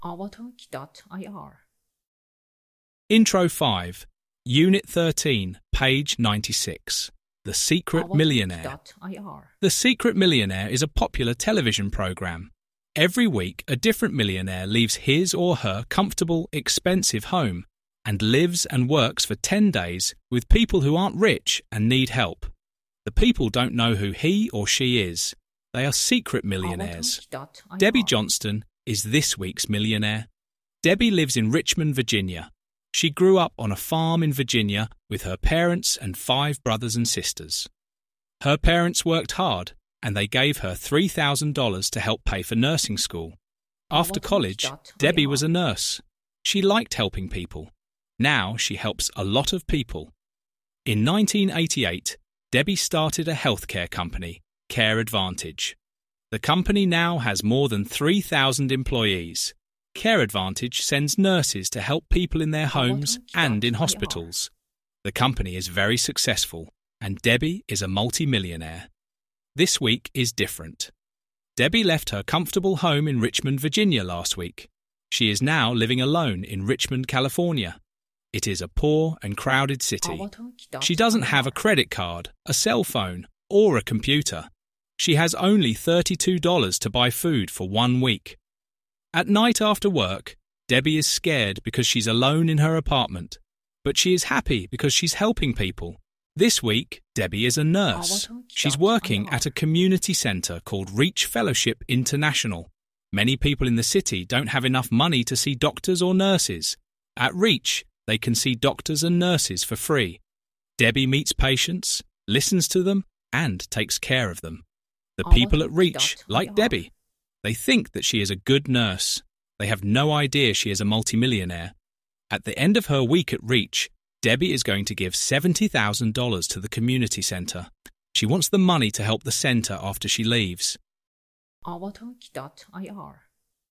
Avatalk.ir. Intro 5, Unit 13, page 96. The Secret Millionaire. Avatalk.ir. The Secret Millionaire is a popular television program. Every week, a different millionaire leaves his or her comfortable, expensive home and lives and works for 10 days with people who aren't rich and need help. The people don't know who he or she is. They are secret millionaires. Avatalk.ir. Debbie Johnston is this week's millionaire. Debbie lives in Richmond, Virginia. She grew up on a farm in Virginia with her parents and 5 brothers and sisters. Her parents worked hard, and they gave her $3,000 to help pay for nursing school. After college, Debbie was a nurse. She liked helping people. Now she helps a lot of people. In 1988, Debbie started a healthcare company, Care Advantage. The company now has more than 3,000 employees. Care Advantage sends nurses to help people in their homes and in hospitals. The company is very successful, and Debbie is a multi-millionaire. This week is different. Debbie left her comfortable home in Richmond, Virginia last week. She is now living alone in Richmond, California. It is a poor and crowded city. Avatalk.ir. She doesn't have a credit card, a cell phone, or a computer. She has only $32 to buy food for 1 week. At night after work, Debbie is scared because she's alone in her apartment, but she is happy because she's helping people. This week, Debbie is a nurse. She's working at a community centre called Reach Fellowship International. Many people in the city don't have enough money to see doctors or nurses. At Reach, they can see doctors and nurses for free. Debbie meets patients, listens to them, and takes care of them. The people at Reach like Debbie. They think that she is a good nurse. They have no idea she is a multimillionaire. At the end of her week at Reach, Debbie is going to give $70,000 to the community centre. She wants the money to help the centre after she leaves. Avatalk.ir.